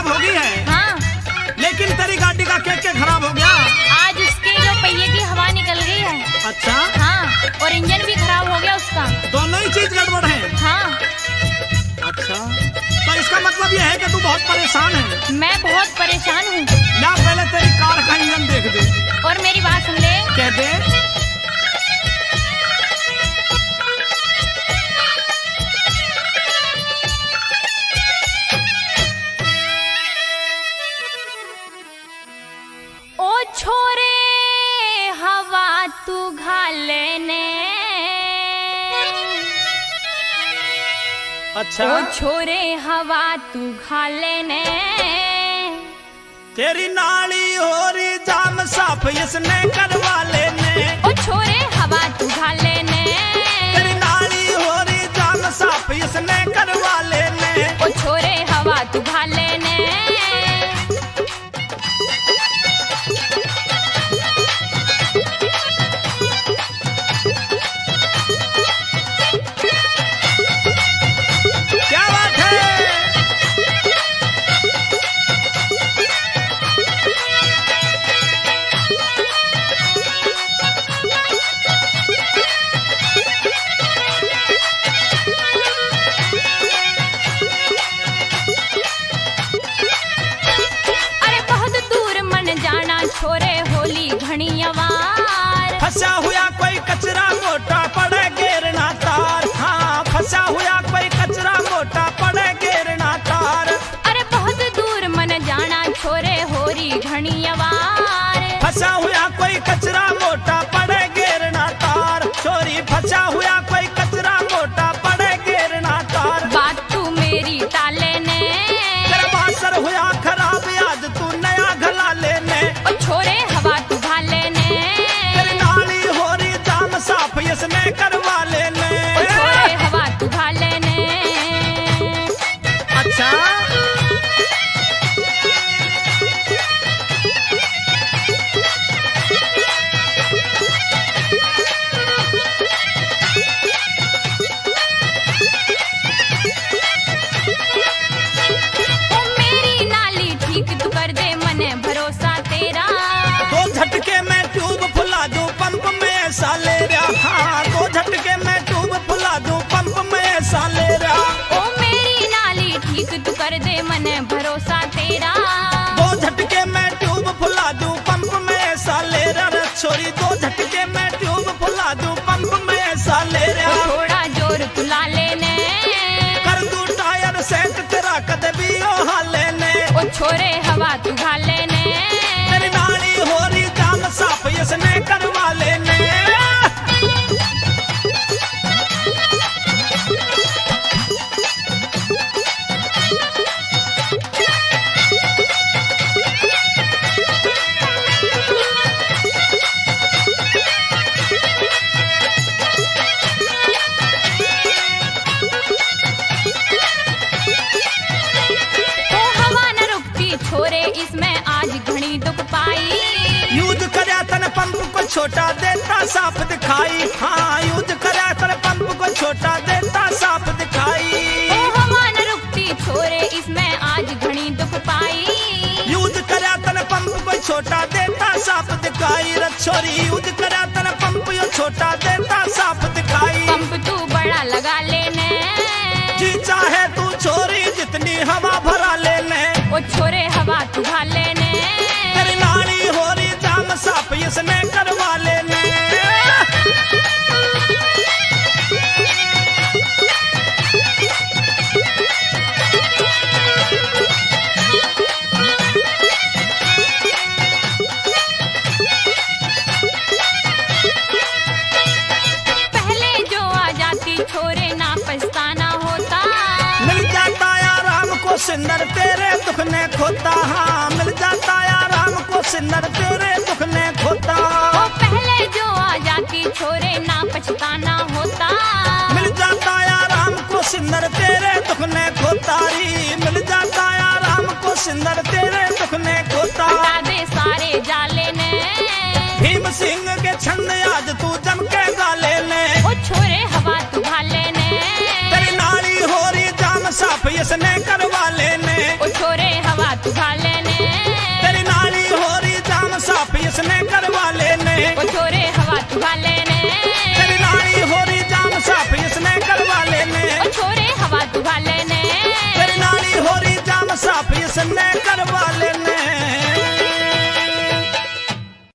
खराब होगी है। हाँ। लेकिन तेरी गाड़ी का क्या क्या खराब हो गया? आज उसके जो पहिए की हवा निकल गई है। अच्छा। हाँ, और इंजन भी खराब हो गया उसका। दोनों ही चीज गड़बड़ है। हाँ। अच्छा, तो इसका मतलब यह है कि तू बहुत परेशान है। मैं बहुत परेशान हूँ। ना पहले तेरी कार का इंजन देख दे। और मेरी बात सुन ले। कह दे। ओ छोरे हवा तू घालेने। अच्छा। ओ छोरे हवा तू घालेने। तेरी नाली हो रही जाम साफ इसने करवा लेने। ओ छोरे हवा तू घालेने। तेरी नाली हो रही जाम साफ इसने करवा लेने। ओ छोरे हवा तू घालेने। क्या बात है? अरे बहुत दूर मन जाना छोरे होली घनी अवार। फंसा हुआ कोई कचरा मोटा पड़े घेरना तार। हाँ, फंसा हुआ कोई कचरा मोटा पड़े घेरना तार। अरे बहुत दूर मन जाना छोरे होरी घनी अवार। फंसा हुआ कोई कचरा मोटा पड़े घेरना तार। चोरी फंसा हुआ कोई कचरा मोटा पड़े घेरना तार। बात तू मेरी टाले ने। तेरा बासर हुआ खराब आज तू नया घला लेने। ओ छोरे हवा तू घाले ने। तेरी नाली हो रही जाम साफ इसने करवा लेने। ओ छोरे हवा तू घाले ने। अच्छा। ओ मेरी नाली ठीक तू कर दे मने भरोसा तेरा। दो झटके में ट्यूब फुला दूं पंप में ऐसा ले रहा। हाँ, दो झटके में ट्यूब फुला दूं पंप में ऐसा ले रहा। ओ मेरी नाली ठीक तू कर दे मने भरोसा तेरा। दो झटके में ट्यूब फुला दूं पंप में ऐसा ले रहा। रे छोरी, दो झटके में ट्यूब फुला दूं पंप में ऐसा ले ओ रहा। थोड़ा जोर तुला लेने। कर दूं टायर सेट तेरा कद भी ओहा लेने। ओ छोरे हवा तू घाले ने। तेरी नाली हो रही जाम साफ इसने करवा लेने। ओ हवा न रुकती छोरे इसमें आज घनी दुख पाई। यूज करया तन पंप को छोटा देता साफ दिखाई। हाँ, यूज करया तन पंप को छोटा देता साफ दिखाई। ओ हवा न रुकती छोरे इसमें आज घनी दुख पाई। यूज करया तन पंप को छोटा देता साफ दिखाई। रे छोरी, यूज करया तन पंप यो छोटा देता साफ दिखाई। पंप तू बड़ा लगा लेने। जी चाहे तू छोरी जितनी हवा भरा लेने। ओ छोरे हवा तू घाले ने। तेरी नाली हो रही जाम साफ इसने करवा लेने। पहले जो आ जाती छोरे ना पछताना होता। मिल जाता आराम को सिंदर तेरे दुख ने खोता। हाँ, मिल जाता आराम को सिंदर तेरे दुख ने खोता। ओ पहले जो आ जाती छोरे ना पछताना होता। मिल जाता आराम को सिंदर तेरे दुख ने खोता। री मिल जाता आराम को सिंदर तेरे दुख ने खोता। हटा दे सारे जाले ने। भीम सिंह के छंद आज तू जम